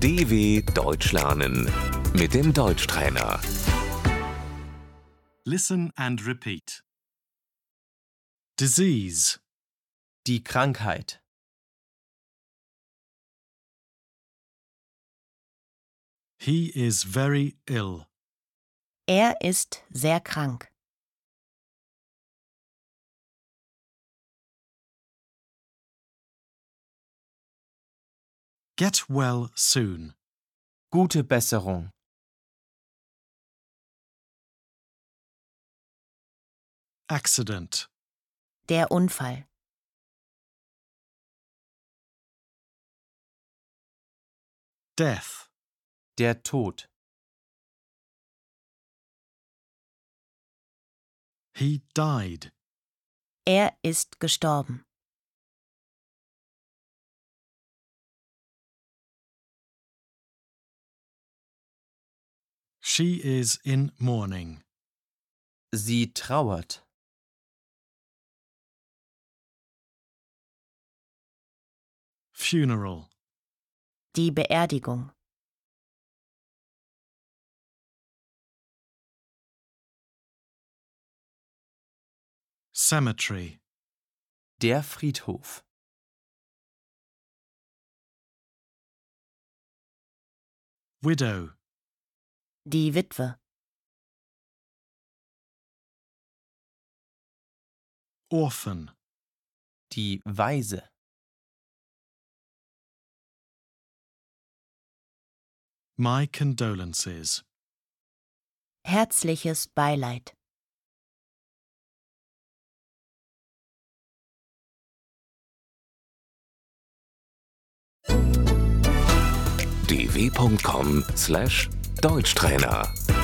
DW Deutsch lernen mit dem Deutschtrainer. Listen and repeat. Disease, Die Krankheit. he is very ill. Er ist sehr krank. Get well soon. Gute Besserung. Accident, Der Unfall. death, Der Tod. he died. Er ist gestorben. She is in mourning. Sie trauert. Funeral, Die Beerdigung. cemetery, Der Friedhof. widow, Die Witwe. orphan, Die Waise. my condolences. Herzliches Beileid. dw.com/Deutschtrainer